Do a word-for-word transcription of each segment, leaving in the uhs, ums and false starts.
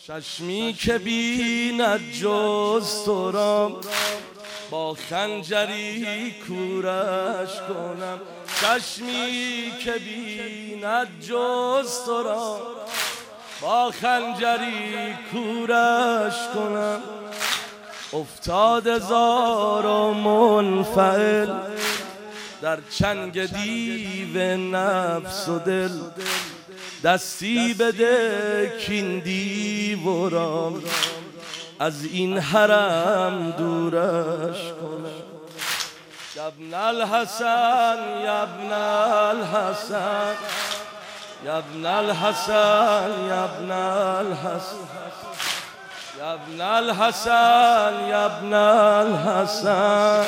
چشمی که بیند جز تو را با خنجری کورش کنم. چشمی که بیند جز تو را با خنجری کورش کنم. افتاده زار و منفعل در چنگ دیو نفس و دل. دستی بده کین دیو را از این حرم دورش کنم. یبن الحسن یبن الحسن یبن الحسن یبن الحسن یبن الحسن یبن الحسن.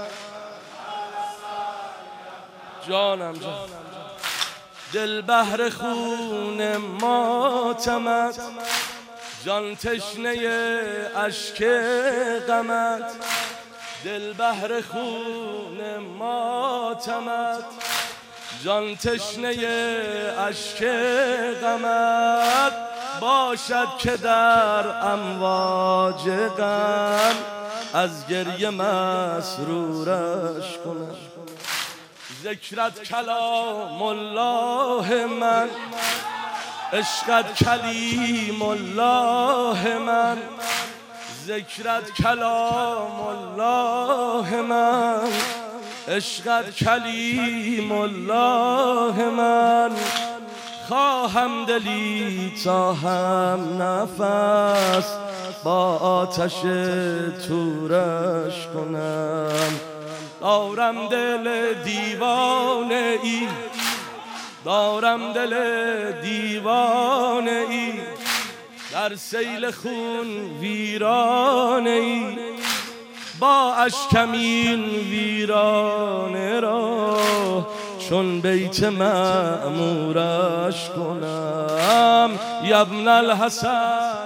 جانم جان دل بحر خون ماتمت، جان تشنه اشک غمت. دل بحر خون ماتمت، جان تشنه اشک غمت. باشد که در امواج غم از گریه مسرورش کنم. ذکرت کلام الله من، عشقت کلیم الله من. ذکرت کلام الله من، عشقت کلیم الله من. خواهم دلی تا هم نفس با آتش تورش کنم. دارم دل دیوانه ای، دارم دل دیوانه ای در سیل خون ویرانه ای. با اشکمین ویرانه را چون بیت معمورش کنم. یبن الحسن